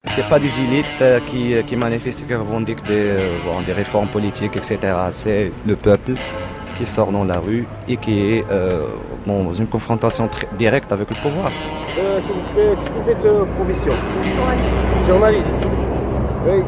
Ce n'est pas des élites qui manifestent, qui revendiquent des réformes politiques, etc. C'est le peuple qui sort dans la rue et qui est dans une confrontation directe avec le pouvoir. S'il vous plaît, qu'est-ce que vous faites de profession ? Journaliste. Oui.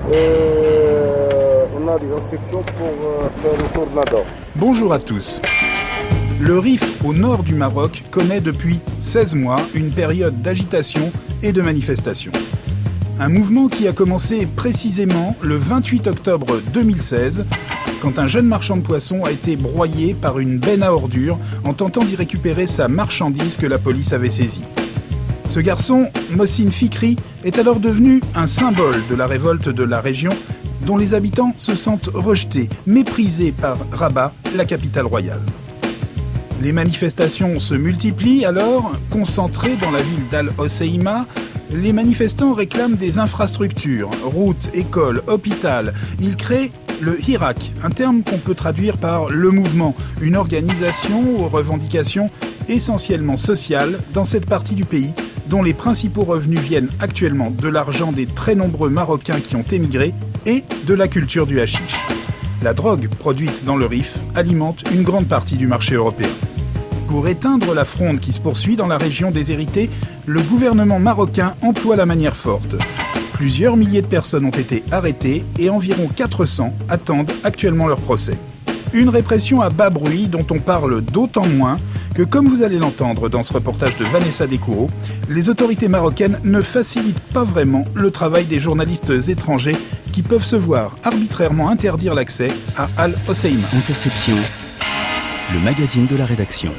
On a des instructions pour faire le tour de la Dor. Bonjour à tous. Le Rif, au nord du Maroc, connaît depuis 16 mois une période d'agitation et de manifestation. Un mouvement qui a commencé précisément le 28 octobre 2016, quand un jeune marchand de poissons a été broyé par une benne à ordures en tentant d'y récupérer sa marchandise que la police avait saisie. Ce garçon, Mohsin Fikri, est alors devenu un symbole de la révolte de la région, dont les habitants se sentent rejetés, méprisés par Rabat, la capitale royale. Les manifestations se multiplient alors, concentrées dans la ville d'Al-Hoceïma. Les manifestants réclament des infrastructures, routes, écoles, hôpitaux. Ils créent le Hirak, un terme qu'on peut traduire par le mouvement, une organisation aux revendications essentiellement sociales dans cette partie du pays dont les principaux revenus viennent actuellement de l'argent des très nombreux Marocains qui ont émigré et de la culture du hashish. La drogue produite dans le Rif alimente une grande partie du marché européen. Pour éteindre la fronde qui se poursuit dans la région déshéritée, le gouvernement marocain emploie la manière forte. Plusieurs milliers de personnes ont été arrêtées et environ 400 attendent actuellement leur procès. Une répression à bas bruit dont on parle d'autant moins que, comme vous allez l'entendre dans ce reportage de Vanessa Descoureaux, les autorités marocaines ne facilitent pas vraiment le travail des journalistes étrangers qui peuvent se voir arbitrairement interdire l'accès à Al-Hoceïma. Interception, le magazine de la rédaction.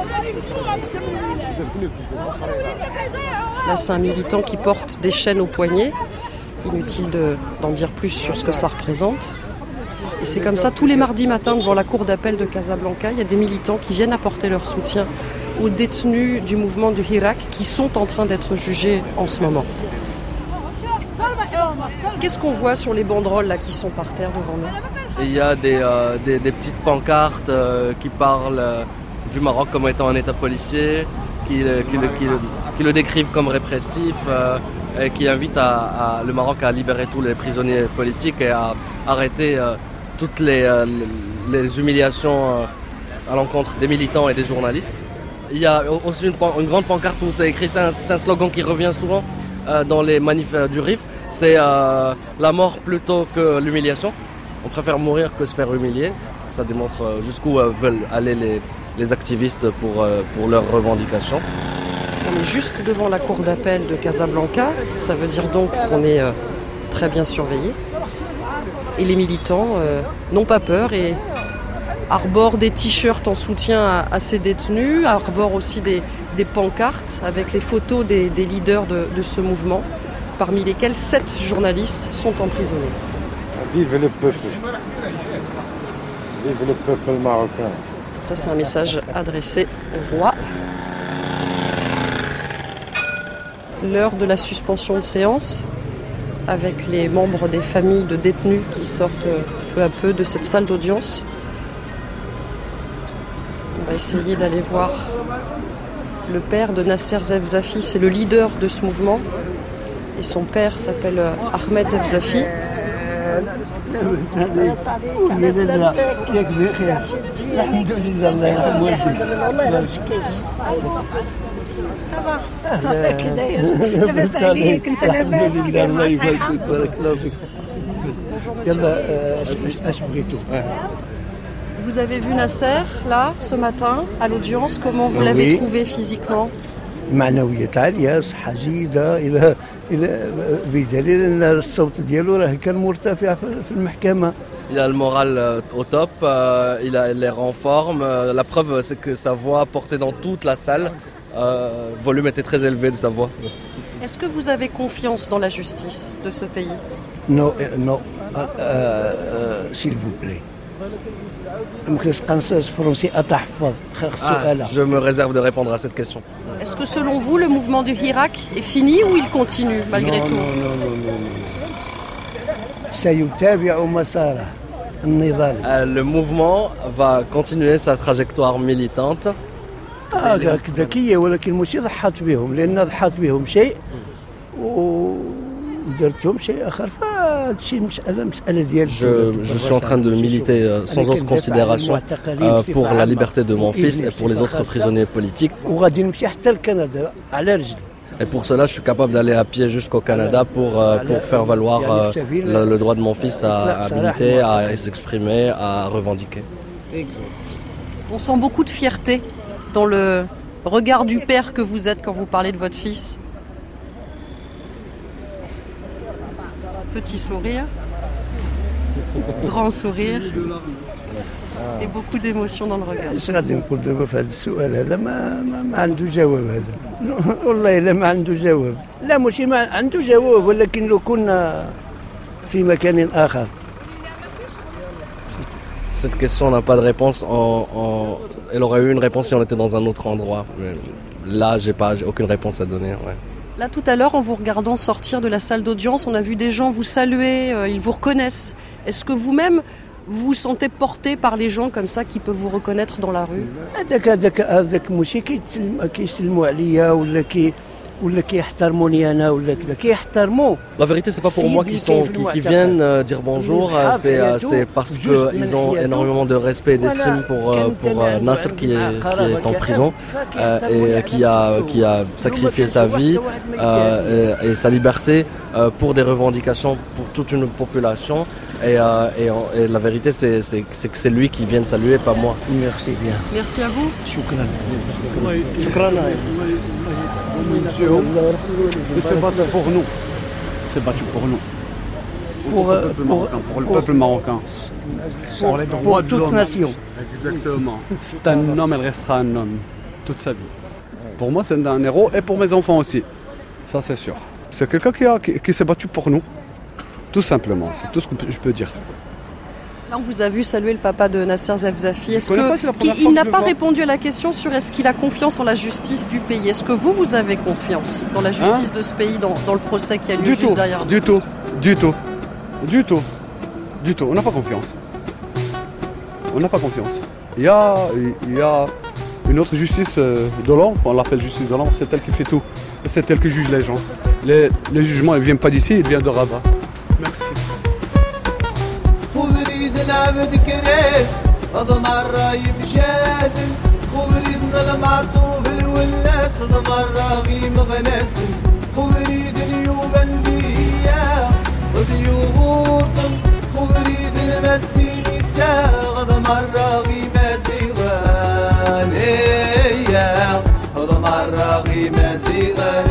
Là, c'est un militant qui porte des chaînes au poignet. Inutile d'en dire plus sur ce que ça représente. Et c'est comme ça, tous les mardis matins, devant la cour d'appel de Casablanca, il y a des militants qui viennent apporter leur soutien aux détenus du mouvement du Hirak qui sont en train d'être jugés en ce moment. Qu'est-ce qu'on voit sur les banderoles là, qui sont par terre devant nous ? Il y a des petites pancartes qui parlent du Maroc comme étant un État policier, qui le décrivent comme répressif, et qui invitent le Maroc à libérer tous les prisonniers politiques et à arrêter toutes les humiliations à l'encontre des militants et des journalistes. Il y a aussi une grande pancarte où c'est écrit, c'est un slogan qui revient souvent dans les manifs du Rif, c'est la mort plutôt que l'humiliation. On préfère mourir que se faire humilier. Ça démontre jusqu'où veulent aller les activistes pour leurs revendications. On est juste devant la cour d'appel de Casablanca, ça veut dire donc qu'on est très bien surveillé. Et les militants n'ont pas peur et arborent des t-shirts en soutien à ces détenus, arborent aussi des pancartes avec les photos des leaders de ce mouvement, parmi lesquels 7 journalistes sont emprisonnés. Vive le peuple. Vive le peuple marocain. Ça, c'est un message adressé au roi. L'heure de la suspension de séance, avec les membres des familles de détenus qui sortent peu à peu de cette salle d'audience. On va essayer d'aller voir le père de Nasser Zefzafi, c'est le leader de ce mouvement. Et son père s'appelle Ahmed Zefzafi. Vous avez vu Nasser, là, ce matin, à l'audience. Comment vous l'avez trouvé physiquement ? معنويات عالية صحة جيدة إلى بدليل أن الصوت ديالو راه كان مرتفع في المحكمة. Il a le moral au top, il a l'air en forme. La preuve, c'est que sa voix portée dans toute la salle, le volume était très élevé de sa voix. Est-ce que vous avez confiance dans la justice de ce pays ? Non, s'il vous plaît. Je me réserve de répondre à cette question. Est-ce que selon vous, le mouvement du Hirak est fini ou il continue malgré tout ? Le mouvement va continuer sa trajectoire militante. ذكية ولكن ماشي ضحت بهم لأن ضحت بهم شيء درتهم شيء اخر فهذا الشيء مساله ديال Je suis en train de militer sans autre considération pour la liberté de mon fils et pour les autres prisonniers politiques. وغادي نمشي حتى لكندا على رجلي. Et pour cela, je suis capable d'aller à pied jusqu'au Canada pour faire valoir le droit de mon fils à militer, à s'exprimer, à revendiquer. On sent beaucoup de fierté dans le regard du père que vous êtes quand vous parlez de votre fils. Petit sourire, grand sourire et beaucoup d'émotion dans le regard. اش غادي نقول دابا في هذا السؤال هذا ما عنده جواب هذا والله الا ما عنده جواب لا ماشي ما عنده جواب ولكن لو كنا في مكان آخر. Cette question n'a pas de réponse. Elle aurait eu une réponse si on était dans un autre endroit. Mais là, j'ai aucune réponse à donner. Ouais. Là, tout à l'heure, en vous regardant sortir de la salle d'audience, on a vu des gens vous saluer, ils vous reconnaissent. Est-ce que vous-même, vous vous sentez porté par les gens comme ça qui peuvent vous reconnaître dans la rue? هذاك ماشي كيسلموا عليا ولا كيحترموني انا ولا كذا كيحترموا. La vérité, c'est pas pour moi qui viennent dire bonjour, c'est parce qu'ils ont énormément de respect et d'estime pour Nasser qui est en prison et qui a sacrifié sa vie et sa liberté pour des revendications pour toute une population. Et la vérité, c'est que c'est lui qui vient saluer, pas moi. Merci bien. Merci à vous. شكرا. Il s'est battu pour nous. Il s'est battu pour nous. Pour le peuple marocain. Pour les droits de toute l'homme. nation. Exactement. C'est un homme, elle restera un homme toute sa vie. Pour moi, c'est un héros et pour mes enfants aussi. Ça, c'est sûr. C'est quelqu'un qui s'est battu pour nous. Tout simplement. C'est tout ce que je peux dire. Là, on vous a vu saluer le papa de Nasser Zefzafi. Il n'a pas répondu à la question sur est-ce qu'il a confiance en la justice du pays. Est-ce que vous avez confiance dans la justice de ce pays, dans le procès qui a lieu juste derrière nous? Du tout. On n'a pas confiance. Il y a une autre justice de l'ombre, on l'appelle justice de l'ombre, c'est elle qui fait tout. C'est elle qui juge les gens. Les jugements, ils ne viennent pas d'ici, ils viennent de Rabat. Merci. نعبد كريم هذا مرة يمشادن خوريد المعطوب الولاس هذا مرة غيم غناسن خوريد نيوبا بيا وديوغورتن خوريد المسيني هذا مرة غيم زيغان هذا مرة غيم زيغان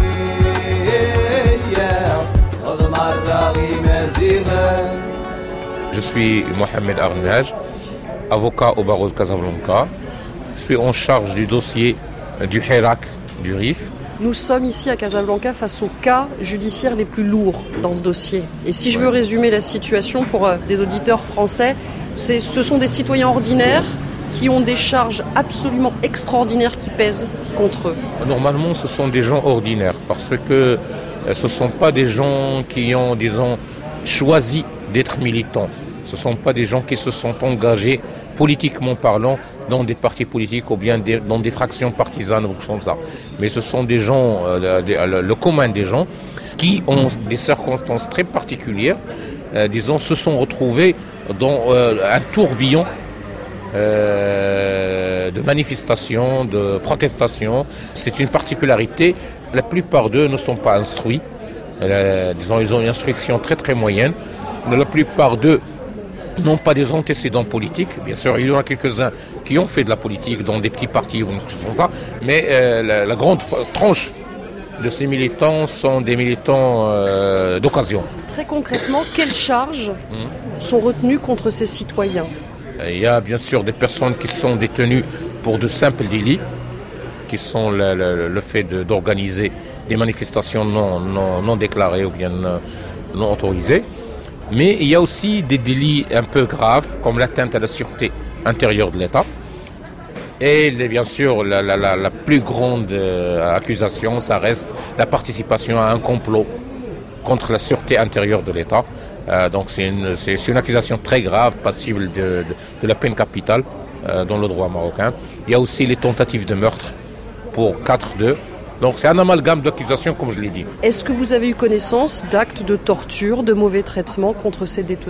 هذا مرة غيم زيغان. Je suis Mohamed Arnouaj, avocat au barreau de Casablanca. Je suis en charge du dossier du Hirak, du RIF. Nous sommes ici à Casablanca face aux cas judiciaires les plus lourds dans ce dossier. Et si je veux résumer la situation pour des auditeurs français, ce sont des citoyens ordinaires qui ont des charges absolument extraordinaires qui pèsent contre eux. Normalement, ce sont des gens ordinaires parce que ce ne sont pas des gens qui ont, disons, choisi d'être militants. Ce ne sont pas des gens qui se sont engagés politiquement parlant dans des partis politiques ou bien dans des fractions partisanes ou comme ça. Mais ce sont des gens, le commun des gens qui ont des circonstances très particulières, disons, se sont retrouvés dans un tourbillon de manifestations, de protestations. C'est une particularité. La plupart d'eux ne sont pas instruits. Disons, ils ont une instruction très très moyenne. La plupart d'eux n'ont pas des antécédents politiques. Bien sûr, il y en a quelques-uns qui ont fait de la politique dans des petits partis ou des choses comme ça. Mais la grande tranche de ces militants sont des militants d'occasion. Très concrètement, quelles charges sont retenues contre ces citoyens? Il y a bien sûr des personnes qui sont détenues pour de simples délits, qui sont le fait d'organiser des manifestations non déclarées ou bien non autorisées. Mais il y a aussi des délits un peu graves, comme l'atteinte à la sûreté intérieure de l'État. Et bien sûr, la plus grande accusation, ça reste la participation à un complot contre la sûreté intérieure de l'État. Donc c'est une accusation très grave, passible de la peine capitale dans le droit marocain. Il y a aussi les tentatives de meurtre pour 4 d'eux Donc c'est un amalgame d'accusations, comme je l'ai dit. Est-ce que vous avez eu connaissance d'actes de torture, de mauvais traitements contre ces détenus ?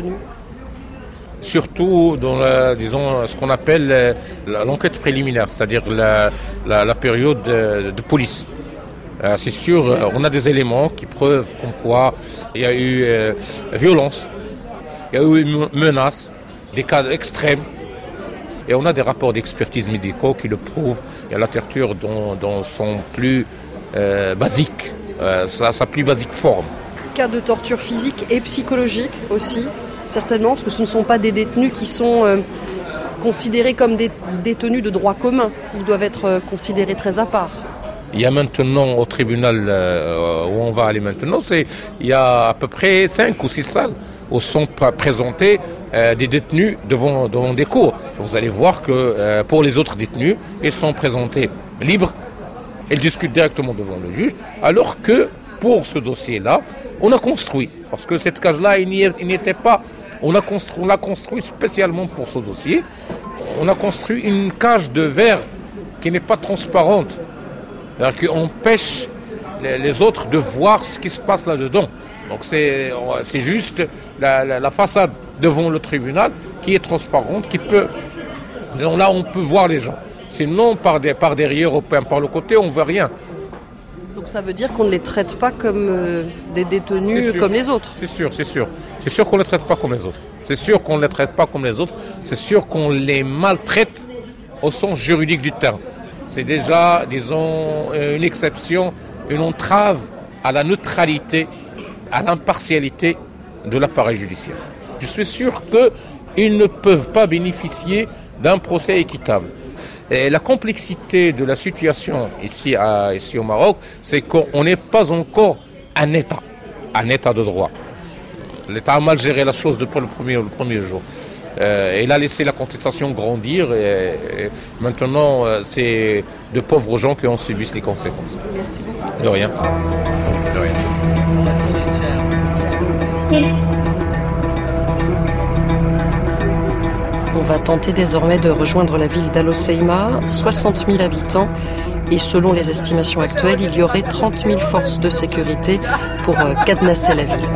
Surtout dans ce qu'on appelle l'enquête préliminaire, c'est-à-dire la période de police. C'est sûr, on a des éléments qui prouvent comme quoi il y a eu violence, il y a eu menaces, des cas extrêmes. Et on a des rapports d'expertise médicaux qui le prouvent. Il y a la torture dans son plus basique, sa plus basique forme. Cas de torture physique et psychologique aussi, certainement, parce que ce ne sont pas des détenus qui sont considérés comme des détenus de droit commun. Ils doivent être considérés très à part. Il y a maintenant au tribunal où on va aller maintenant, il y a à peu près 5 ou 6 salles où sont présentés des détenus devant des cours. Vous allez voir que pour les autres détenus, ils sont présentés libres, ils discutent directement devant le juge, alors que pour ce dossier-là, on a construit, parce que cette cage-là, il n'y était pas, on l'a construit spécialement pour ce dossier, on a construit une cage de verre qui n'est pas transparente, c'est-à-dire qu'on empêche les autres de voir ce qui se passe là-dedans. Donc c'est juste la façade devant le tribunal qui est transparente, qui peut... Là, on peut voir les gens. Sinon, par derrière ou par le côté, on ne voit rien. Donc ça veut dire qu'on ne les traite pas comme des détenus comme les autres. C'est sûr. C'est sûr qu'on ne les traite pas comme les autres. C'est sûr qu'on ne les traite pas comme les autres. C'est sûr qu'on les maltraite au sens juridique du terme. C'est déjà, disons, une exception, une entrave à la neutralité, à l'impartialité de l'appareil judiciaire. Je suis sûr qu'ils ne peuvent pas bénéficier d'un procès équitable. Et la complexité de la situation ici au Maroc, c'est qu'on n'est pas encore un État de droit. L'État a mal géré la chose depuis le premier jour. Il a laissé la contestation grandir et maintenant c'est de pauvres gens qui en subissent les conséquences. Merci beaucoup. De rien. On va tenter désormais de rejoindre la ville d'Al Hoceima, 60 000 habitants, et selon les estimations actuelles, il y aurait 30 000 forces de sécurité pour cadenasser la ville.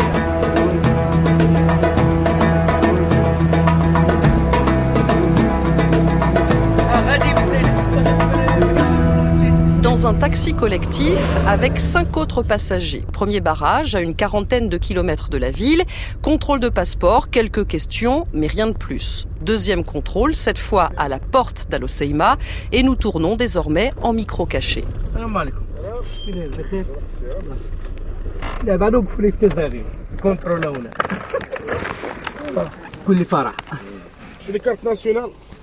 Dans un taxi collectif avec 5 autres passagers. Premier barrage à une quarantaine de kilomètres de la ville. Contrôle de passeport, quelques questions, mais rien de plus. Deuxième contrôle, cette fois à la porte d'Al Hoceima. Et nous tournons désormais en micro caché. Sur les cartes nationales.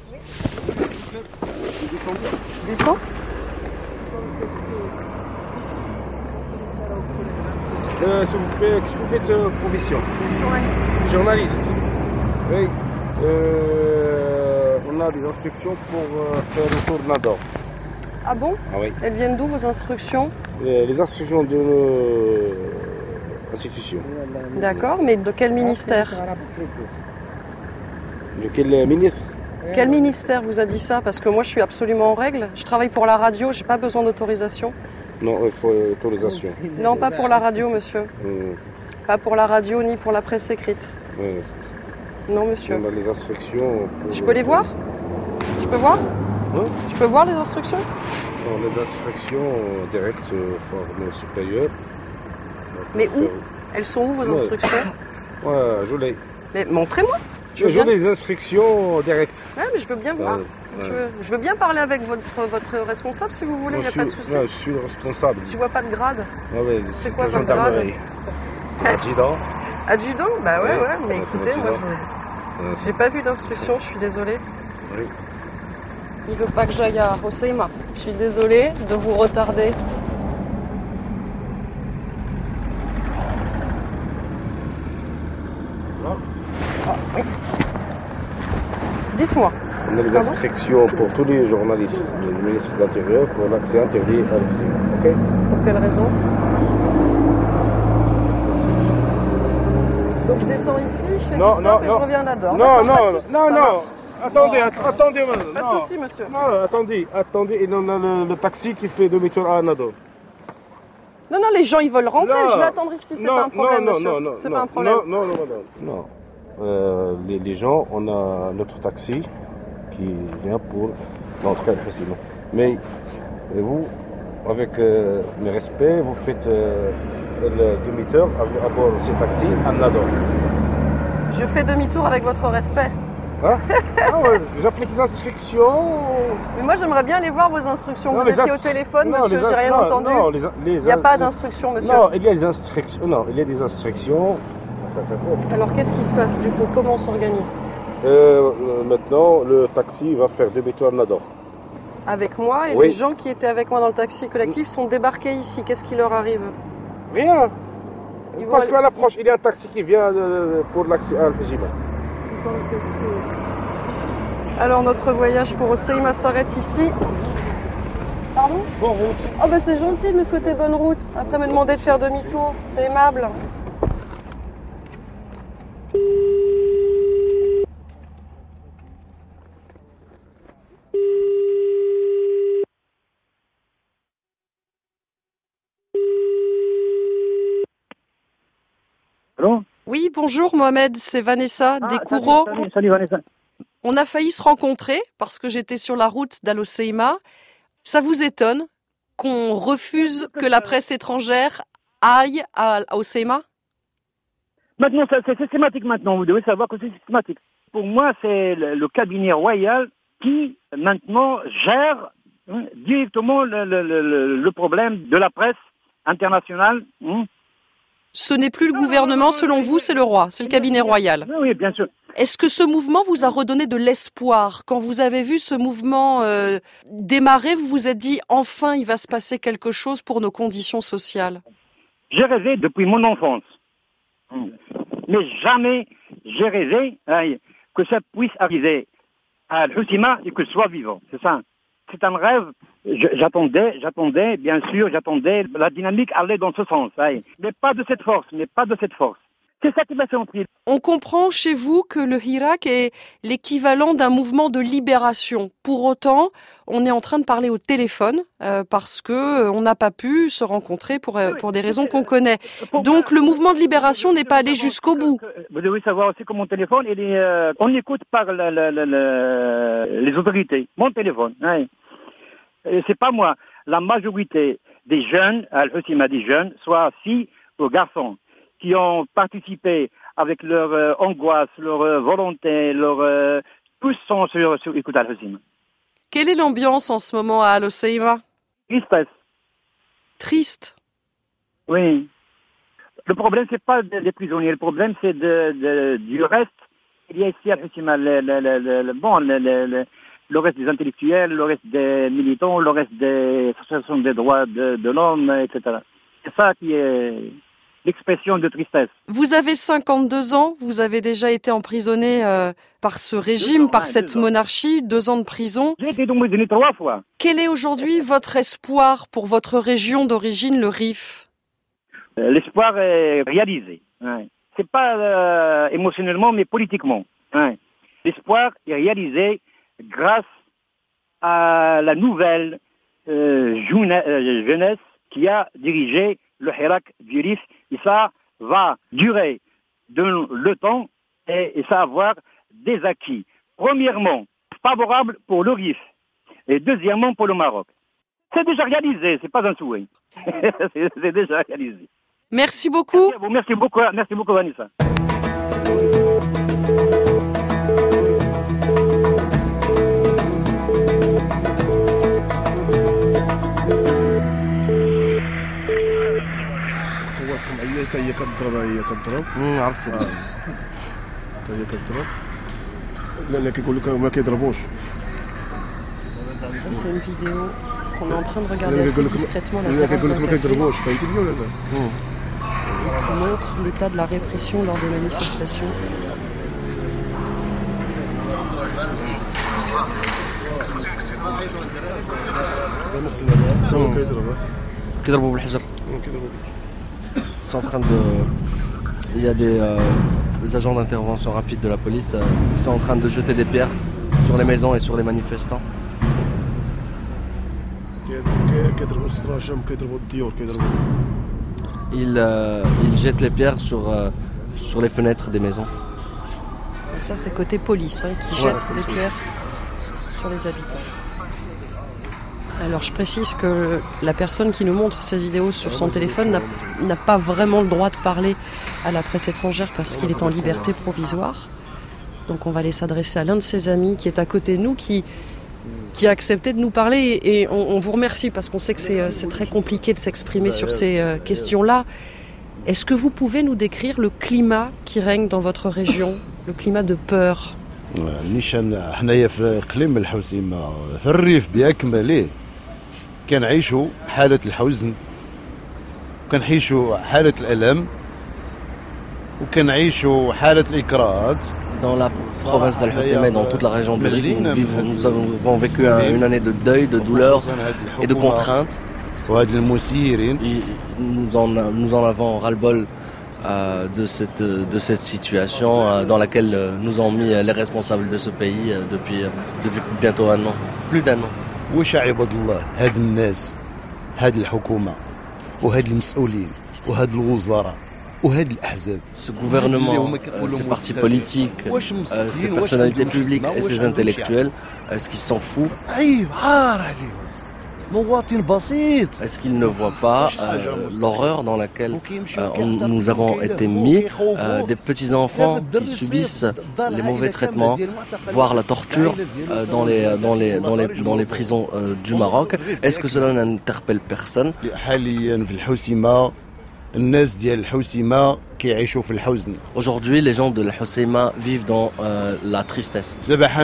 Descends. S'il vous plaît, qu'est-ce que vous faites profession? Journaliste. Oui. On a des instructions pour faire le tour de Nador. Ah bon? Ah oui. Elles viennent d'où vos instructions? Les instructions de nos institutions. D'accord, mais de quel ministère? De quel ministre? Quel ministère vous a dit ça? Parce que moi je suis absolument en règle. Je travaille pour la radio, j'ai pas besoin d'autorisation. Non, il faut autorisation. Non, pas pour la radio, monsieur. Pas pour la radio ni pour la presse écrite. Non, monsieur. On a les instructions. Je peux les voir? Je peux voir? Je peux voir les instructions? Non, les instructions directes par nos supérieurs. Mais où? Elles sont où vos instructions? Ouais, je l'ai. Mais montrez-moi. Je veux les instructions directes. Ouais, mais je veux bien voir. Je veux bien parler avec votre responsable si vous voulez, il n'y a pas de souci. Non, je suis le responsable. Je vois pas de grade. Ouais, c'est quoi votre grade? Adjudant. Adjudant? Bah ouais, mais écoutez, moi j'ai pas vu d'instruction, je suis désolée. Oui. Il veut pas que j'aille à Hoceima. Je suis désolée de vous retarder. Dites-moi. On a les instructions pour tous les journalistes du ministre de l'Intérieur pour l'accès interdit à l'Hoceima. Ok? Pour quelle raison? Donc je descends ici, je fais du stop et je reviens à Nador. Non. Attendez, attendez, madame. Pas de souci, monsieur. Non, attendez. Et on a le taxi qui fait demi-tour à Anadol. Non, les gens, ils veulent rentrer. Non. Je vais attendre ici, c'est pas un problème, monsieur. Non, c'est pas un problème. Non, madame. Non. Les gens, on a notre taxi qui vient pour l'entrée précisément. Mais vous, avec mes respects, vous faites le demi-tour à bord de ce taxi à Anadol. Je fais demi-tour avec votre respect. Hein? Ouais, j'applique les instructions. Mais moi, j'aimerais bien aller voir vos instructions. Non, vous étiez au téléphone, monsieur, j'ai rien entendu. Non, il n'y a pas d'instructions, monsieur. Non, il y a des instructions. Non, il y a des instructions. Alors, qu'est-ce qui se passe du coup? Comment on s'organise? Maintenant, le taxi va faire demi-tour à Nador. Avec moi, et oui. Les gens qui étaient avec moi dans le taxi collectif sont débarqués ici. Qu'est-ce qui leur arrive? Rien. Parce qu'à l'approche, il y a un taxi qui vient pour l'accès à Al-Huzima. Alors, notre voyage pour Hoceima s'arrête ici. Pardon? Bonne route. Oh, bah c'est gentil de me souhaiter bonne route. Après, me demander de faire demi-tour. C'est aimable. Allô? Oui, bonjour Mohamed, c'est Vanessa des Kouro. Salut Vanessa. On a failli se rencontrer parce que j'étais sur la route d'Al-Hoceima. Ça vous étonne qu'on refuse que la presse étrangère aille à Hoceima? Maintenant, c'est systématique maintenant, vous devez savoir que c'est systématique. Pour moi, c'est le cabinet royal qui, maintenant, gère directement le problème de la presse internationale. Ce n'est plus le gouvernement, selon vous, c'est le roi, c'est le cabinet royal. Oui, bien sûr. Est-ce que ce mouvement vous a redonné de l'espoir? Quand vous avez vu ce mouvement démarrer, vous vous êtes dit, enfin, il va se passer quelque chose pour nos conditions sociales? J'ai rêvé depuis mon enfance. Mais jamais j'ai rêvé que ça puisse arriver à Al-Hoceima et que je sois vivant. C'est ça. C'est un rêve. J'attendais, bien sûr, la dynamique allait dans ce sens. Mais pas de cette force, C'est ça qui m'a fait entrer. On comprend chez vous que le Hirak est l'équivalent d'un mouvement de libération. Pour autant, on est en train de parler au téléphone parce que on n'a pas pu se rencontrer pour des raisons qu'on connaît. Donc le mouvement de libération n'est pas allé jusqu'au bout. Vous devez savoir aussi que mon téléphone, on écoute par les autorités. Mon téléphone. C'est pas moi. La majorité des jeunes, à Al-Hoceima des jeunes, soit filles ou garçons, qui ont participé avec leur angoisse, leur volonté, tous sont sur écoute Al-Hoceima. Quelle est l'ambiance en ce moment à Al-Hoceima? Tristesse. Triste. Oui. Le problème, c'est pas des prisonniers. Le problème, c'est du reste. Il y a ici à Al-Hoceima le reste des intellectuels, le reste des militants, le reste des associations des droits de l'homme, etc. C'est ça qui est l'expression de tristesse. Vous avez 52 ans, vous avez déjà été emprisonné par ce régime, par cette monarchie, 2 ans de prison. J'ai été emprisonné 3 fois. Quel est aujourd'hui votre espoir pour votre région d'origine, le Rif? L'espoir est réalisé. C'est pas émotionnellement, mais politiquement. L'espoir est réalisé grâce à la nouvelle jeunesse qui a dirigé le Hirak du Rif. Et ça va durer le temps et ça va avoir des acquis. Premièrement, favorable pour le Rif et deuxièmement pour le Maroc. C'est déjà réalisé, c'est pas un souhait. C'est déjà réalisé. Merci beaucoup. Merci beaucoup Vanessa. هي كتضرب عرفت هي كتضرب لان كيقول لك ما كيضربوش. Ça c'est une vidéo qu'on est en train de regarder assez discrètement la terrasse d'un café. Qui montre l'état de la répression lors des manifestations. كيضربوا بالحجر. Il y a des agents d'intervention rapide de la police qui sont en train de jeter des pierres sur les maisons et sur les manifestants. Ils jettent les pierres sur les fenêtres des maisons. Donc ça c'est côté police qui jette des pierres sur les habitants. Alors je précise que la personne qui nous montre cette vidéo sur son téléphone n'a pas vraiment le droit de parler à la presse étrangère parce qu'il est en liberté provisoire. Donc on va aller s'adresser à l'un de ses amis qui est à côté de nous, qui a accepté de nous parler et on vous remercie parce qu'on sait que c'est très compliqué de s'exprimer sur ces questions-là. Est-ce que vous pouvez nous décrire le climat qui règne dans votre région, le climat de peur ? حنايا في اقليم الحوسيمه في الريف باكمله كنعيشوا حاله الحزن وكنعيشوا حاله الالم وكنعيشوا حاله الاكراهات. Dans la province d'Al-Hoceima et dans toute la région du Rif, nous avons vécu une année de deuil, de douleur et de contraintes. Nous en avons ras-le-bol de cette situation dans laquelle nous ont mis les responsables de ce pays depuis bientôt un an, plus d'un an. واش عباد الله هاد الناس هاد الحكومه وهاد المسؤولين وهاد الوزراء وهاد الاحزاب. Ce gouvernement, ces partis politiques, ces personnalités publiques et ces intellectuels, est-ce qu'ils s'en foutent? Est-ce qu'ils ne voient pas l'horreur dans laquelle nous avons été mis, des petits-enfants qui subissent les mauvais traitements, voire la torture dans les prisons du Maroc? Est-ce que cela n'interpelle personne? Aujourd'hui, les gens de l'Hoceima vivent dans la tristesse.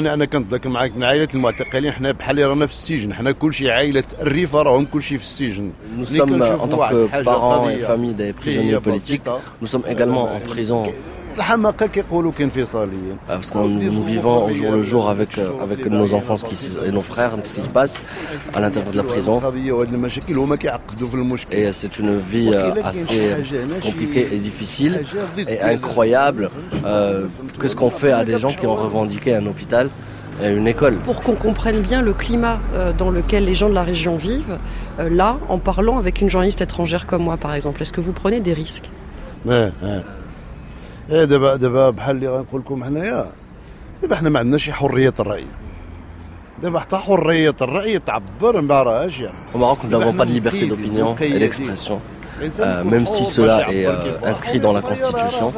Nous sommes, en tant que parents et familles des prisonniers politiques, nous sommes également en prison. Parce que nous vivons au jour le jour avec nos enfants et nos frères, ce qui se passe à l'intérieur de la prison. Et c'est une vie assez compliquée et difficile et incroyable. Qu'est-ce qu'on fait à des gens qui ont revendiqué un hôpital et une école? Pour qu'on comprenne bien le climat dans lequel les gens de la région vivent, là, en parlant avec une journaliste étrangère comme moi par exemple, est-ce que vous prenez des risques? دابا بحال اللي غنقول لكم حنايا دابا حنا ما عندناش حريه الراي دابا حتى حريه الراي تعبر ما راهاش يعني. Au Maroc, nous n'avons pas de liberté d'opinion et d'expression. Même si cela est inscrit dans la Constitution,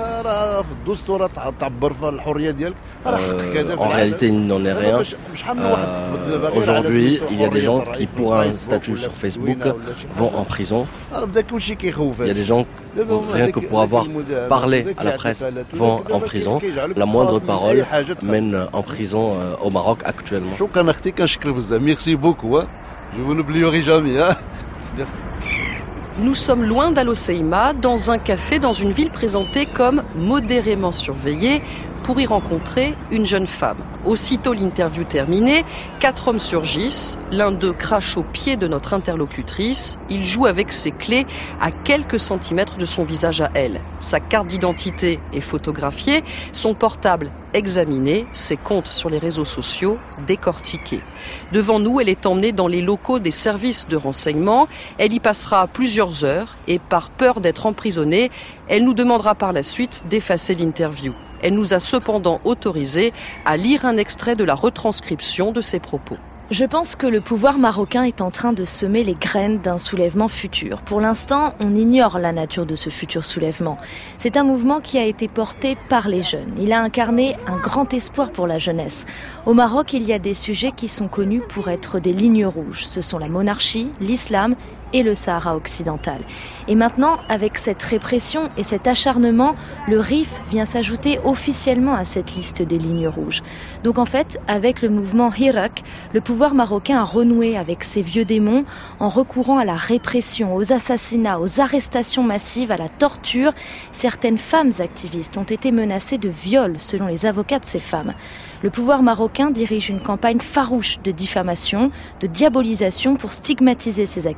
en réalité il n'en est rien. Aujourd'hui, il y a des gens qui, pour un statut sur Facebook, vont en prison. Il y a des gens, rien que pour avoir parlé à la presse, vont en prison. La moindre parole mène en prison au Maroc actuellement. Merci beaucoup. Je vous n'oublierai jamais. Merci. Nous sommes loin d'Al-Hoceima, dans un café dans une ville présentée comme modérément surveillée, pour y rencontrer une jeune femme. Aussitôt l'interview terminée, 4 hommes surgissent, l'un d'eux crache aux pieds de notre interlocutrice, il joue avec ses clés à quelques centimètres de son visage à elle. Sa carte d'identité est photographiée, son portable examiné, ses comptes sur les réseaux sociaux décortiqués. Devant nous, elle est emmenée dans les locaux des services de renseignement. Elle y passera plusieurs heures et par peur d'être emprisonnée, elle nous demandera par la suite d'effacer l'interview. Elle nous a cependant autorisé à lire un extrait de la retranscription de ses propos. Je pense que le pouvoir marocain est en train de semer les graines d'un soulèvement futur. Pour l'instant, on ignore la nature de ce futur soulèvement. C'est un mouvement qui a été porté par les jeunes. Il a incarné un grand espoir pour la jeunesse. Au Maroc, il y a des sujets qui sont connus pour être des lignes rouges. Ce sont la monarchie, l'islam et le Sahara occidental. Et maintenant, avec cette répression et cet acharnement, le RIF vient s'ajouter officiellement à cette liste des lignes rouges. Donc en fait, avec le mouvement Hirak, le pouvoir marocain a renoué avec ses vieux démons en recourant à la répression, aux assassinats, aux arrestations massives, à la torture. Certaines femmes activistes ont été menacées de viol, selon les avocats de ces femmes. Le pouvoir marocain dirige une campagne farouche de diffamation, de diabolisation pour stigmatiser ces activistes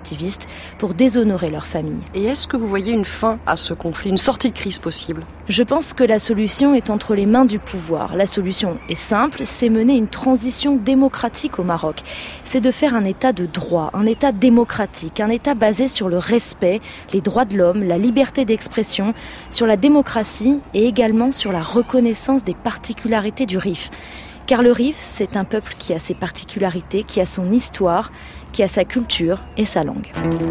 profitent pour déshonorer leur famille. Et est-ce que vous voyez une fin à ce conflit, une sortie de crise possible ? Je pense que la solution est entre les mains du pouvoir. La solution est simple, c'est mener une transition démocratique au Maroc. C'est de faire un État de droit, un État démocratique, un État basé sur le respect, les droits de l'homme, la liberté d'expression, sur la démocratie et également sur la reconnaissance des particularités du Rif. Car le Rif, c'est un peuple qui a ses particularités, qui a son histoire, qui a sa culture et sa langue.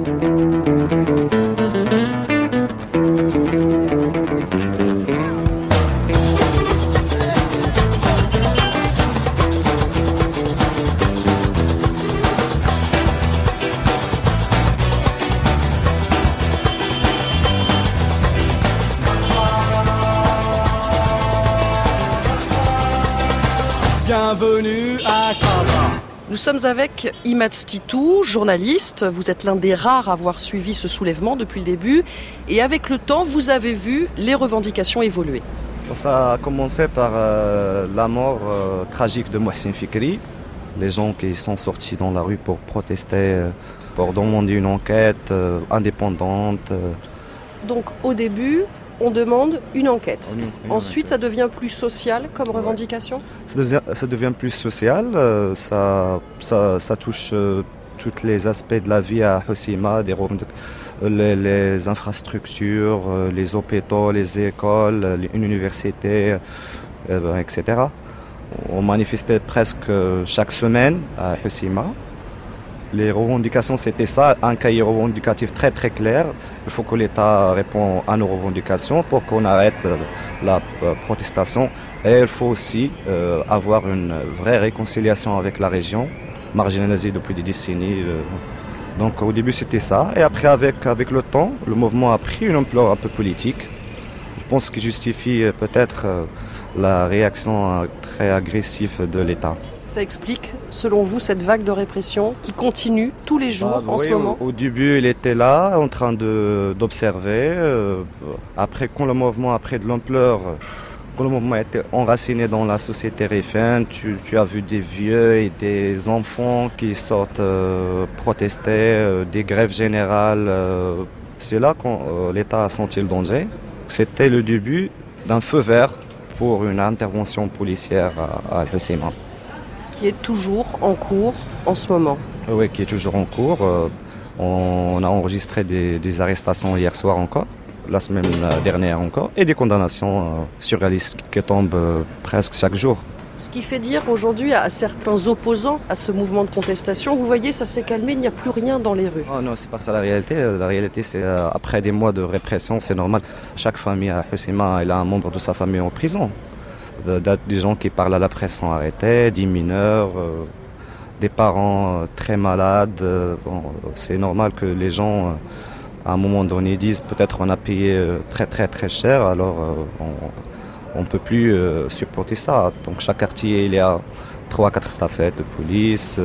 Bienvenue à Casa. Nous sommes avec Imad Stitou, journaliste. Vous êtes l'un des rares à avoir suivi ce soulèvement depuis le début. Et avec le temps, vous avez vu les revendications évoluer. Ça a commencé par la mort tragique de Mohsin Fikri. Les gens qui sont sortis dans la rue pour protester, pour demander une enquête indépendante. Donc au début, on demande une enquête. Ensuite, ça devient plus social comme revendication ? Ça devient plus social. Ça touche tous les aspects de la vie à Hoceima, les infrastructures, les hôpitaux, les écoles, les universités, etc. On manifestait presque chaque semaine à Hoceima. Les revendications, c'était ça, un cahier revendicatif très très clair. Il faut que l'État réponde à nos revendications pour qu'on arrête la protestation. Et il faut aussi avoir une vraie réconciliation avec la région, marginalisée depuis des décennies. Donc au début c'était ça. Et après avec le temps, le mouvement a pris une ampleur un peu politique. Je pense qu'il justifie peut-être la réaction très agressive de l'État. Ça explique, selon vous, cette vague de répression qui continue tous les jours en ce moment ? Au début, il était là, en train d'observer. Après, quand le mouvement a pris de l'ampleur, quand le mouvement a été enraciné dans la société rifaine, tu as vu des vieux et des enfants qui sortent protester, des grèves générales. C'est là que l'État a senti le danger. C'était le début d'un feu vert pour une intervention policière à Hoceima. Qui est toujours en cours en ce moment. Oui, qui est toujours en cours. On a enregistré des arrestations hier soir encore, la semaine dernière encore, et des condamnations surréalistes qui tombent presque chaque jour. Ce qui fait dire aujourd'hui à certains opposants à ce mouvement de contestation, vous voyez, ça s'est calmé, il n'y a plus rien dans les rues. Oh non, c'est pas ça la réalité. La réalité, c'est après des mois de répression, c'est normal. Chaque famille à Hoceima, elle a un membre de sa famille en prison. Des gens qui parlent à la presse sont arrêtés, des mineurs, des parents très malades. C'est normal que les gens, à un moment donné, disent peut-être on a payé très très très cher, alors on ne peut plus supporter ça. Donc chaque quartier, il y a 3-4 staffettes de police.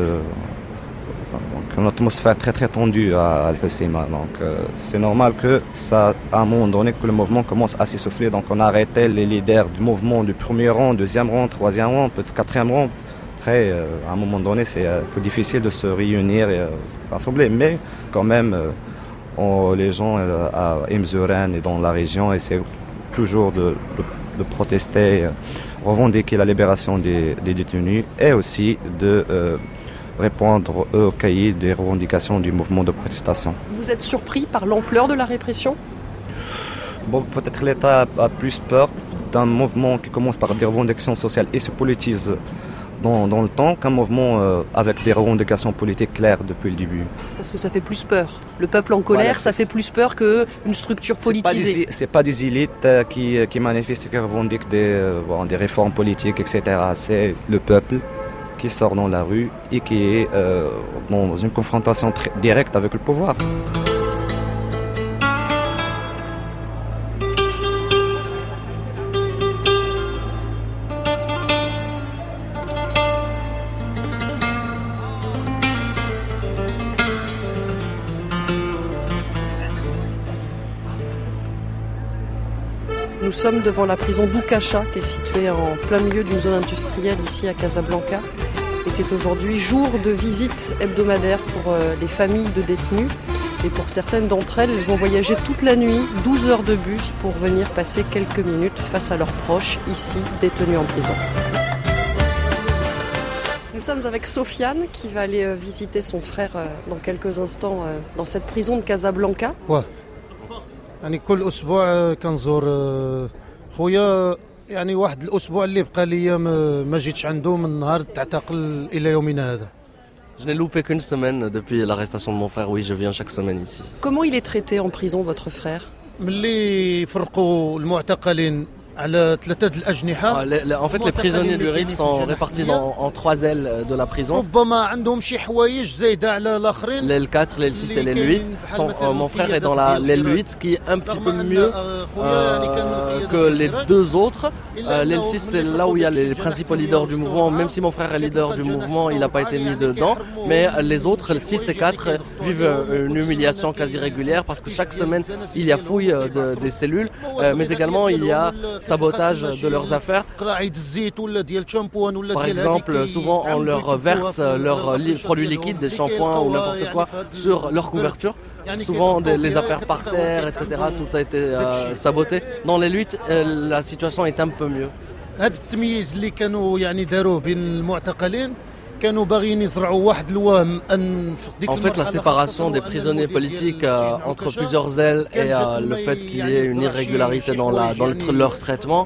Donc une atmosphère très très tendue à Hoceima. Donc c'est normal que ça, à un moment donné, que le mouvement commence à s'essouffler. Donc on a arrêté les leaders du mouvement du premier rang, deuxième rang, troisième rang, peut-être quatrième rang. Après, à un moment donné, c'est un peu difficile de se réunir et rassembler. Mais quand même, les gens à Imzuren et dans la région essaient toujours de protester, revendiquer la libération des détenus et aussi de répondre au cahier des revendications du mouvement de protestation. Vous êtes surpris par l'ampleur de la répression ? Bon, peut-être l'État a plus peur d'un mouvement qui commence par des revendications sociales et se politise dans le temps qu'un mouvement avec des revendications politiques claires depuis le début. Parce que ça fait plus peur. Le peuple en colère, voilà, ça fait plus peur qu'une structure politisée. C'est pas des élites qui manifestent, qui revendiquent des réformes politiques, etc. C'est le peuple qui sort dans la rue et qui est dans une confrontation directe avec le pouvoir. Nous sommes devant la prison Boukacha qui est située en plein milieu d'une zone industrielle ici à Casablanca. Et c'est aujourd'hui jour de visite hebdomadaire pour les familles de détenus. Et pour certaines d'entre elles, elles ont voyagé toute la nuit, 12 heures de bus pour venir passer quelques minutes face à leurs proches, ici, détenus en prison. Nous sommes avec Sofiane qui va aller visiter son frère dans quelques instants dans cette prison de Casablanca. Ouais. يعني كل أسبوع كنزور خويا يعني واحد الأسبوع اللي بقى لي ما جيتش عنده من نهار تعتقل إلى يومنا هذا. Je n'ai loupé qu'une semaine depuis l'arrestation de mon frère. Oui, je viens chaque semaine ici. Comment il est traité en prison, votre frère? ملي فرقوا المعتقلين على 3 الأجنحة. En fait, les prisonniers du RIF sont répartis en 3 ailes de la prison. ربما عندهم شي حوايج زايدة على الآخرين. L'aile 4, l'aile 6 et l'aile 8. Mon frère est dans l'aile 8 qui est un petit peu mieux que les 2 autres. L'aile 6, c'est là où il y a les principaux leaders du mouvement. Même si mon frère est leader du mouvement, il n'a pas été mis dedans. Mais les autres, les 6 et 4, vivent une humiliation quasi régulière parce que chaque semaine, il y a fouille des cellules. Mais également, il y a sabotage de leurs affaires. Par exemple, souvent on leur verse leurs produits liquides, des shampoings ou n'importe quoi sur leur couverture. Souvent les affaires par terre, etc. Tout a été saboté. Dans les luttes, la situation est un peu mieux. En fait, la séparation des prisonniers politiques entre plusieurs ailes et le fait qu'il y ait une irrégularité dans leur traitement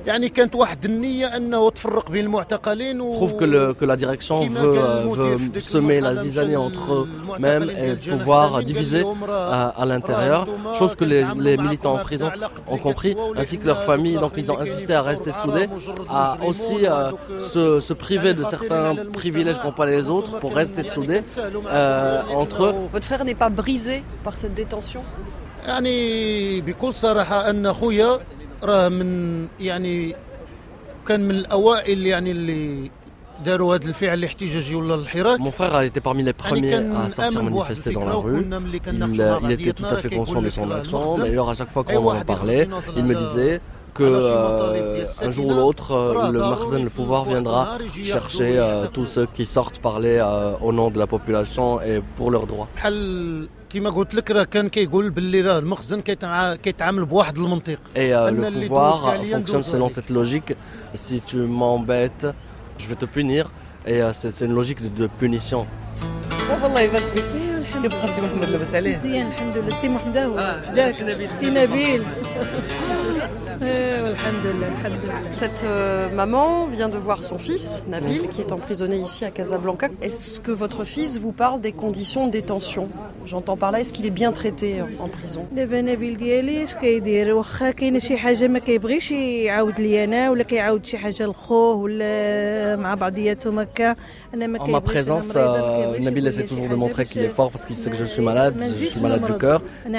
prouve que la direction veut semer la zizanie entre eux-mêmes et pouvoir diviser à l'intérieur, chose que les militants en prison ont compris, ainsi que leurs familles. Donc ils ont insisté à rester soudés, à aussi se priver de certains privilèges qu'ont pas les autres pour rester soudés entre eux. Votre frère n'est pas brisé par cette détention? يعني بكل صراحة أن خويا راه من يعني كان من الأوائل يعني اللي داروا هذا الفعل الاحتجاجي ولا الحراك. Mon frère a été parmi les premiers à sortir manifester dans la rue. Il était tout à fait conscient de son action. D'ailleurs, à chaque fois qu'on en parlait, il me disait que un jour ou l'autre, le Makhzen, le pouvoir, viendra chercher tous ceux qui sortent parler au nom de la population et pour leurs droits. Et le pouvoir fonctionne selon cette logique. Si tu m'embêtes, je vais te punir. Et c'est une logique de punition. يبقى السي محمد لاباس عليه مزيان الحمد لله السي محمد داك السي نبيل الحمد لله الحمد لله. Cette maman vient de voir son fils Nabil qui est emprisonné ici à Casablanca. Est-ce que votre fils vous parle des conditions de détention? J'entends par là, est-ce qu'il est bien traité en prison? دابا نبيل ديالي اش كيدير واخا كاينه شي حاجه ما كيبغيش يعاود لي انا ولا كيعاود شي حاجه لخوه ولا مع بعضياتهم هكا. En ma présence, Nabil essaie toujours de montrer qu'il est fort parce qu'il sait que je suis malade du cœur.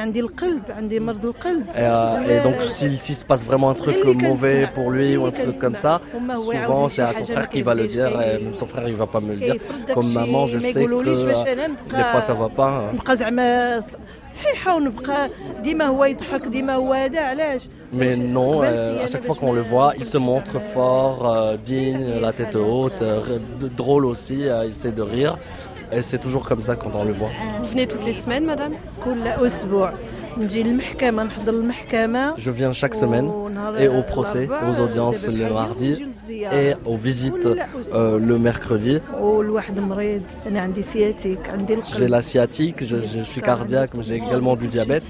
Et donc s'il se passe vraiment un truc mauvais pour lui ou un truc comme ça, souvent c'est à son frère qui va le dire et son frère il va pas me le dire. Comme maman, je sais que des fois ça va pas. Mais non, à chaque fois qu'on le voit, il se montre fort, digne, la tête haute, drôle aussi, il essaie de rire. Et c'est toujours comme ça quand on le voit. Vous venez toutes les semaines, madame? Je viens chaque semaine et au procès, aux audiences le mardi et aux visites le mercredi. J'ai la sciatique, je suis cardiaque, mais j'ai également du diabète.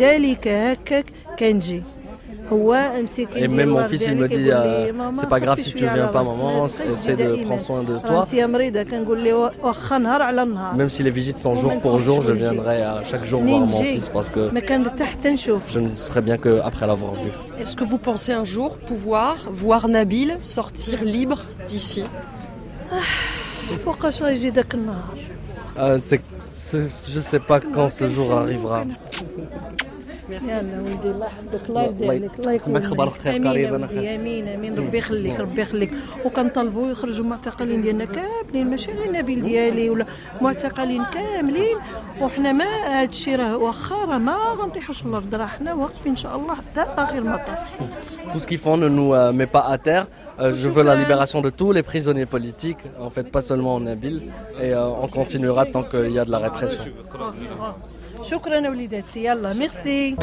Et même mon fils il me dit c'est pas grave si tu viens pas maman, essaie de prendre soin de toi. Même si les visites sont jour pour jour, je viendrai chaque jour voir mon fils parce que je ne serai bien qu'après l'avoir vu. Est-ce que vous pensez un jour pouvoir voir Nabil sortir libre d'ici? Je sais pas quand ce jour arrivera. يلا ولدي الله يحفظك الله يرضي عليك الله يكون امين امين ربي يخليك ربي يخليك وكنطلبوا يخرجوا معتقلين ديالنا كاملين ماشي غير نبيل ديالي ولا معتقلين كاملين وحنا ما هذا الشيء راه واخا راه ما غنطيحوش الارض راه حنا واقفين ان شاء الله حتى اخر المطاف. Tout ce qu'ils font ne nous met pas à terre. Je veux la libération de tous les prisonniers politiques, en fait, pas seulement en Nabil, et on continuera tant qu'il y a de la répression. Merci.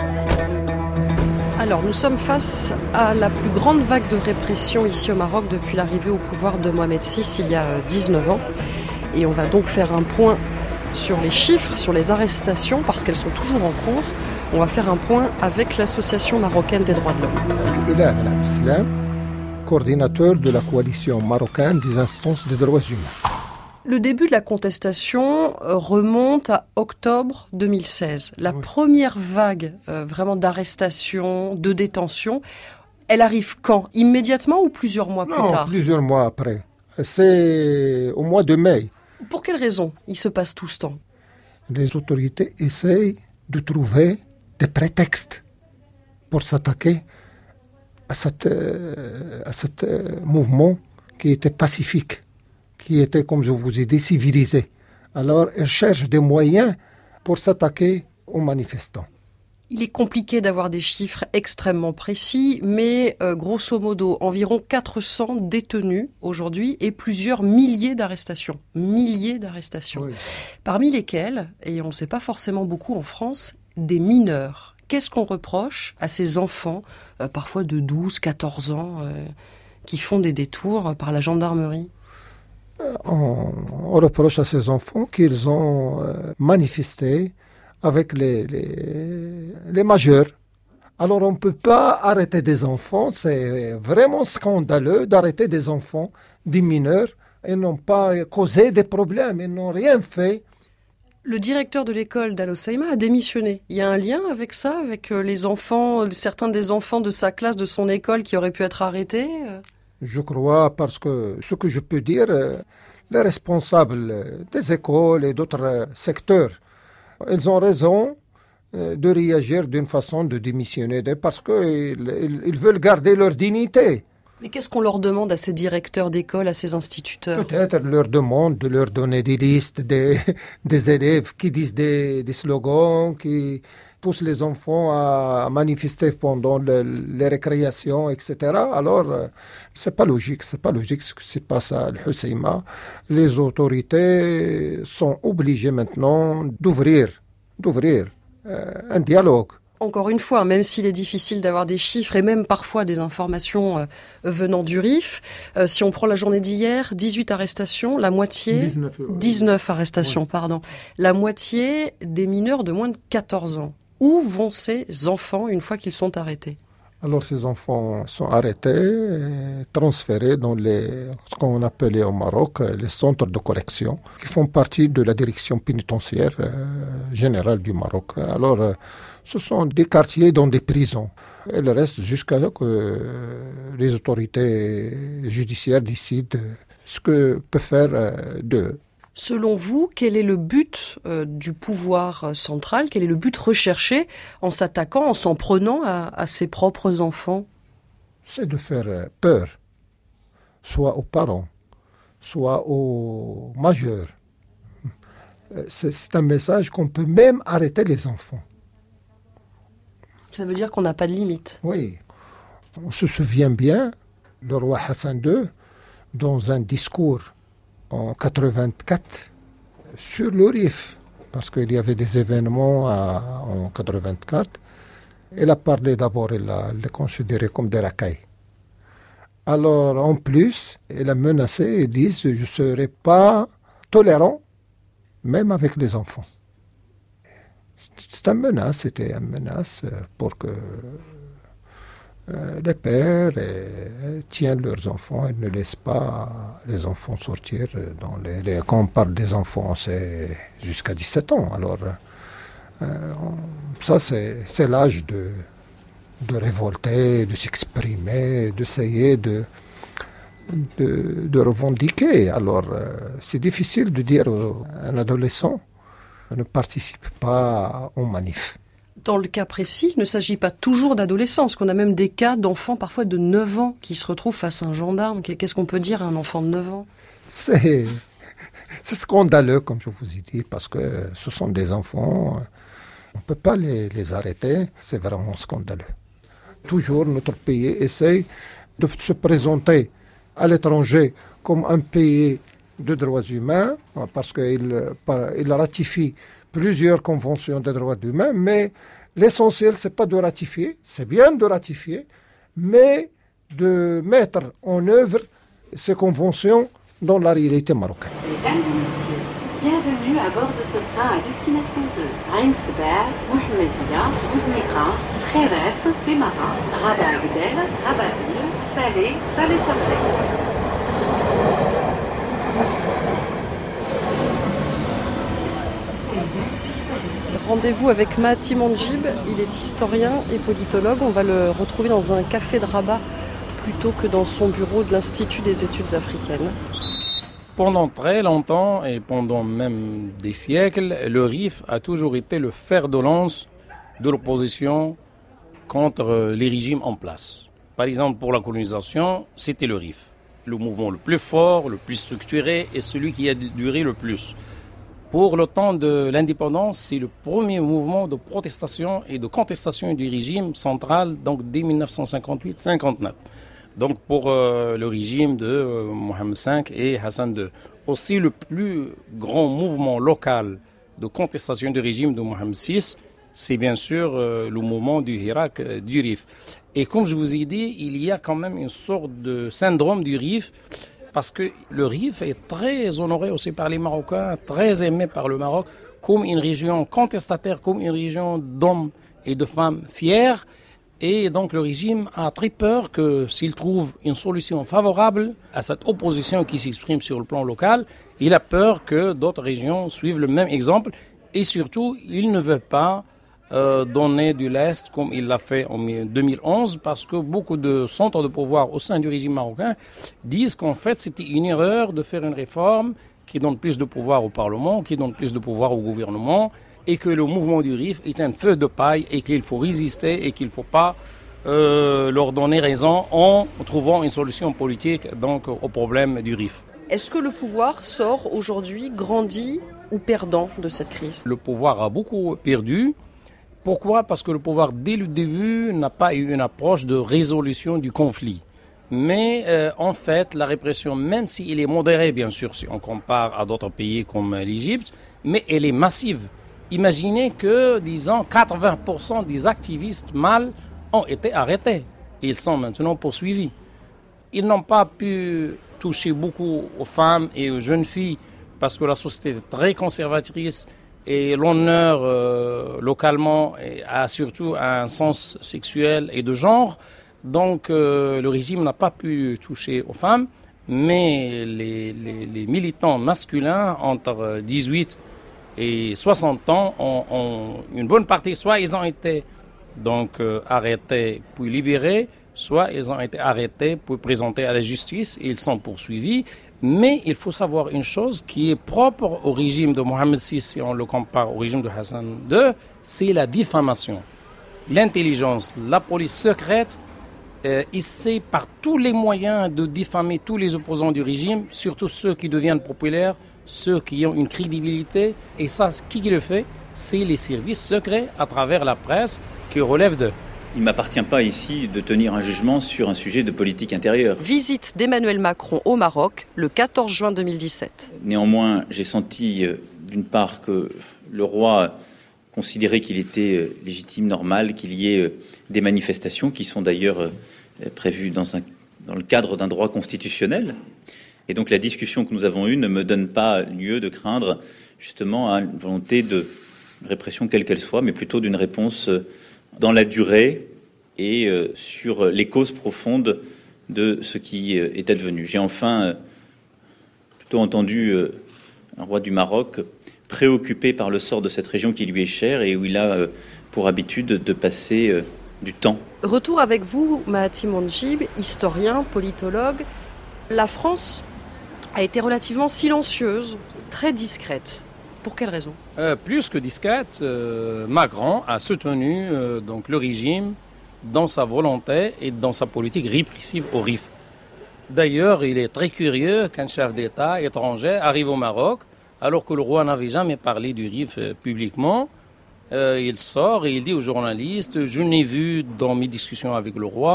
Alors, nous sommes face à la plus grande vague de répression ici au Maroc depuis l'arrivée au pouvoir de Mohamed VI il y a 19 ans. Et on va donc faire un point sur les chiffres, sur les arrestations, parce qu'elles sont toujours en cours. On va faire un point avec l'Association marocaine des droits de l'homme. Coordinateur de la coalition marocaine des instances des droits humains. Le début de la contestation remonte à octobre 2016. La première vague vraiment d'arrestation, de détention, elle arrive quand? Immédiatement ou plusieurs mois plus tard? Non, plusieurs mois après. C'est au mois de mai. Pour quelles raisons il se passe tout ce temps? Les autorités essayent de trouver des prétextes pour s'attaquer à cet mouvement qui était pacifique, qui était, comme je vous ai dit, civilisé. Alors, ils cherchent des moyens pour s'attaquer aux manifestants. Il est compliqué d'avoir des chiffres extrêmement précis, mais grosso modo, environ 400 détenus aujourd'hui et plusieurs milliers d'arrestations. Milliers d'arrestations. Oui. Parmi lesquels, et on ne sait pas forcément beaucoup en France, des mineurs. Qu'est-ce qu'on reproche à ces enfants, parfois de 12, 14 ans, qui font des détours par la gendarmerie? On reproche à ces enfants qu'ils ont manifesté avec les majeurs. Alors on ne peut pas arrêter des enfants, c'est vraiment scandaleux d'arrêter des enfants, des mineurs. Ils n'ont pas causé des problèmes, ils n'ont rien fait. Le directeur de l'école d'Al-Hoceima a démissionné. Il y a un lien avec ça, avec les enfants, certains des enfants de sa classe, de son école qui auraient pu être arrêtés? Je crois, parce que ce que je peux dire, les responsables des écoles et d'autres secteurs, ils ont raison de réagir d'une façon de démissionner parce qu'ils veulent garder leur dignité. Mais qu'est-ce qu'on leur demande à ces directeurs d'école, à ces instituteurs? Peut-être leur demande de leur donner des listes des élèves qui disent des slogans, qui poussent les enfants à manifester pendant les récréations, etc. Alors, c'est pas logique ce qui se passe à Al-Hoceima. Les autorités sont obligées maintenant d'ouvrir un dialogue. Encore une fois, même s'il est difficile d'avoir des chiffres et même parfois des informations venant du RIF, si on prend la journée d'hier, 18 arrestations, la moitié... 19 arrestations, oui. Pardon. La moitié des mineurs de moins de 14 ans. Où vont ces enfants une fois qu'ils sont arrêtés? Alors ces enfants sont arrêtés, transférés dans ce qu'on appelait au Maroc les centres de correction, qui font partie de la direction pénitentiaire générale du Maroc. Alors ce sont des quartiers dans des prisons. Elles restent jusqu'à ce que les autorités judiciaires décident ce que peut faire d'eux. Selon vous, quel est le but du pouvoir central? Quel est le but recherché en s'attaquant, en s'en prenant à ses propres enfants? C'est de faire peur, soit aux parents, soit aux majeurs. C'est un message qu'on peut même arrêter les enfants. Ça veut dire qu'on n'a pas de limite. Oui. On se souvient bien, le roi Hassan II, dans un discours en 84 sur le RIF, parce qu'il y avait des événements en 84. Il a parlé d'abord, il l'a considéré comme des racailles. Alors, en plus, il a menacé, il dit, je ne serai pas tolérant, même avec les enfants. C'était une menace pour que les pères tiennent leurs enfants et ne laissent pas les enfants sortir. Quand on parle des enfants, c'est jusqu'à 17 ans. Alors, ça, c'est l'âge de révolter, de s'exprimer, d'essayer de revendiquer. Alors, c'est difficile de dire à un adolescent ne participe pas aux manifs. Dans le cas précis, il ne s'agit pas toujours d'adolescents, parce qu'on a même des cas d'enfants parfois de 9 ans qui se retrouvent face à un gendarme. Qu'est-ce qu'on peut dire à un enfant de 9 ans? C'est scandaleux, comme je vous ai dit, parce que ce sont des enfants. On ne peut pas les arrêter. C'est vraiment scandaleux. Toujours, notre pays essaye de se présenter à l'étranger comme un pays de droits humains, parce qu'il ratifie plusieurs conventions des droits humains, mais l'essentiel, ce n'est pas de ratifier, c'est bien de ratifier, mais de mettre en œuvre ces conventions dans la réalité marocaine. Bienvenue à bord de ce train à destination de Reinsberg, Mohamedia, Bouznikra, Kheref, Bémara, Rabat Agdel, Rabat-Ville, Salé, Salé-Salé. Rendez-vous avec Mahati Mandjib, il est historien et politologue. On va le retrouver dans un café de Rabat plutôt que dans son bureau de l'Institut des études africaines. Pendant très longtemps et pendant même des siècles, le RIF a toujours été le fer de lance de l'opposition contre les régimes en place. Par exemple, pour la colonisation, c'était le RIF. Le mouvement le plus fort, le plus structuré et celui qui a duré le plus. Pour le temps de l'indépendance, c'est le premier mouvement de protestation et de contestation du régime central, donc dès 1958-59. Donc pour le régime de Mohamed V et Hassan II. Aussi le plus grand mouvement local de contestation du régime de Mohamed VI, c'est bien sûr le mouvement du Hirak du RIF. Et comme je vous ai dit, il y a quand même une sorte de syndrome du RIF, parce que le RIF est très honoré aussi par les Marocains, très aimé par le Maroc, comme une région contestataire, comme une région d'hommes et de femmes fiers. Et donc le régime a très peur que s'il trouve une solution favorable à cette opposition qui s'exprime sur le plan local, il a peur que d'autres régions suivent le même exemple. Et surtout, il ne veut pas donner du lest comme il l'a fait en 2011, parce que beaucoup de centres de pouvoir au sein du régime marocain disent qu'en fait c'était une erreur de faire une réforme qui donne plus de pouvoir au Parlement, qui donne plus de pouvoir au gouvernement, et que le mouvement du RIF est un feu de paille et qu'il faut résister et qu'il ne faut pas leur donner raison en trouvant une solution politique donc, au problème du RIF. Est-ce que le pouvoir sort aujourd'hui grandi ou perdant de cette crise ? Le pouvoir a beaucoup perdu. Pourquoi ? Parce que le pouvoir, dès le début, n'a pas eu une approche de résolution du conflit. Mais en fait, la répression, même s'il est modéré, bien sûr, si on compare à d'autres pays comme l'Égypte, mais elle est massive. Imaginez que, disons, 80% des activistes mâles ont été arrêtés. Ils sont maintenant poursuivis. Ils n'ont pas pu toucher beaucoup aux femmes et aux jeunes filles parce que la société est très conservatrice et l'honneur localement a surtout un sens sexuel et de genre. Donc le régime n'a pas pu toucher aux femmes, mais les militants masculins entre 18 et 60 ans ont une bonne partie, soit ils ont été donc arrêtés puis libérés, soit ils ont été arrêtés puis présentés à la justice et ils sont poursuivis. Mais il faut savoir une chose qui est propre au régime de Mohamed VI, si on le compare au régime de Hassan II, c'est la diffamation. L'intelligence, la police secrète, essaie par tous les moyens de diffamer tous les opposants du régime, surtout ceux qui deviennent populaires, ceux qui ont une crédibilité. Et ça, qui le fait ? C'est les services secrets à travers la presse qui relèvent d'eux. Il ne m'appartient pas ici de tenir un jugement sur un sujet de politique intérieure. Visite d'Emmanuel Macron au Maroc le 14 juin 2017. Néanmoins, j'ai senti d'une part que le roi considérait qu'il était légitime, normal, qu'il y ait des manifestations qui sont d'ailleurs prévues dans le cadre d'un droit constitutionnel. Et donc la discussion que nous avons eue ne me donne pas lieu de craindre justement une volonté de répression quelle qu'elle soit, mais plutôt d'une réponse dans la durée et sur les causes profondes de ce qui est advenu. J'ai enfin plutôt entendu un roi du Maroc préoccupé par le sort de cette région qui lui est chère et où il a pour habitude de passer du temps. Retour avec vous, Mahati Mandjib, historien, politologue. La France a été relativement silencieuse, très discrète. Pour quelle raison ? Plus que discrète, Macron a soutenu donc le régime dans sa volonté et dans sa politique répressive au RIF. D'ailleurs, il est très curieux qu'un chef d'État étranger arrive au Maroc, alors que le roi n'avait jamais parlé du RIF publiquement. Il sort et il dit aux journalistes « Je n'ai vu dans mes discussions avec le roi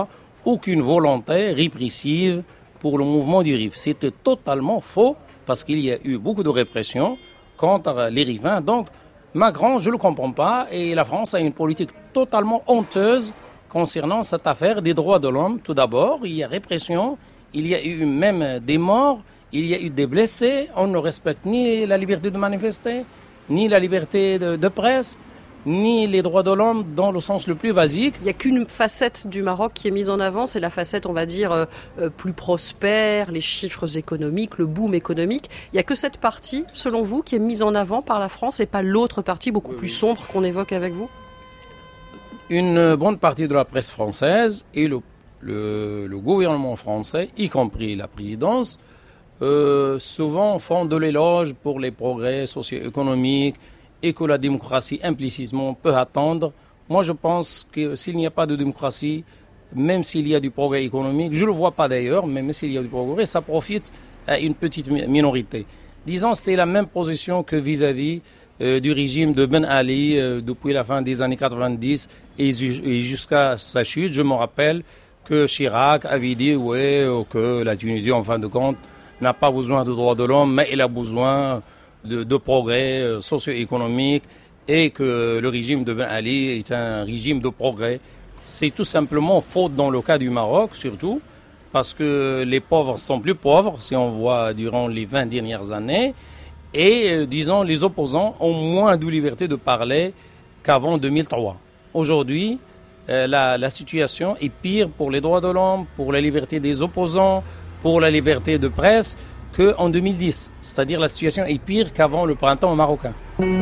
aucune volonté répressive pour le mouvement du RIF. C'était totalement faux parce qu'il y a eu beaucoup de répression contre les riverains. Donc, Macron, je ne le comprends pas, et la France a une politique totalement honteuse concernant cette affaire des droits de l'homme. Tout d'abord, il y a répression, il y a eu même des morts, il y a eu des blessés. On ne respecte ni la liberté de manifester, ni la liberté de presse, ni les droits de l'homme dans le sens le plus basique. Il n'y a qu'une facette du Maroc qui est mise en avant, c'est la facette, on va dire, plus prospère, les chiffres économiques, le boom économique. Il n'y a que cette partie, selon vous, qui est mise en avant par la France et pas l'autre partie beaucoup plus sombre qu'on évoque avec vous? Une bonne partie de la presse française et le gouvernement français, y compris la présidence, souvent font de l'éloge pour les progrès socio-économiques et que la démocratie implicitement peut attendre. Moi, je pense que s'il n'y a pas de démocratie, même s'il y a du progrès économique, je ne le vois pas d'ailleurs, mais même s'il y a du progrès, ça profite à une petite minorité. Disons, c'est la même position que vis-à-vis du régime de Ben Ali depuis la fin des années 90 et jusqu'à sa chute. Je me rappelle que Chirac avait dit que la Tunisie, en fin de compte, n'a pas besoin de droits de l'homme, mais elle a besoin de progrès socio-économique et que le régime de Ben Ali est un régime de progrès. C'est tout simplement faux dans le cas du Maroc, surtout, parce que les pauvres sont plus pauvres, si on voit durant les 20 dernières années, et disons, les opposants ont moins de liberté de parler qu'avant 2003. Aujourd'hui, la situation est pire pour les droits de l'homme, pour la liberté des opposants, pour la liberté de presse, qu'en 2010. C'est-à-dire la situation est pire qu'avant le printemps marocain.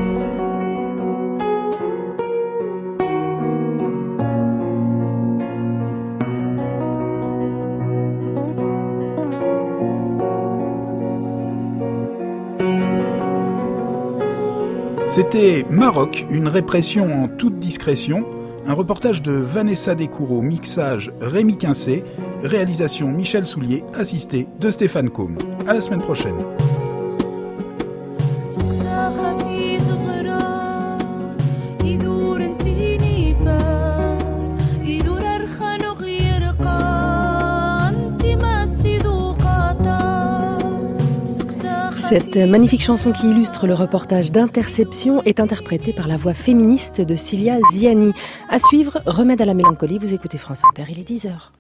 C'était Maroc, une répression en toute discrétion. Un reportage de Vanessa Descoureaux, mixage Rémi Quincé, réalisation Michel Soulier, assisté de Stéphane Combe. À la semaine prochaine. Cette magnifique chanson qui illustre le reportage d'Interception est interprétée par la voix féministe de Cilia Ziani. À suivre, Remède à la mélancolie, vous écoutez France Inter, il est 10h.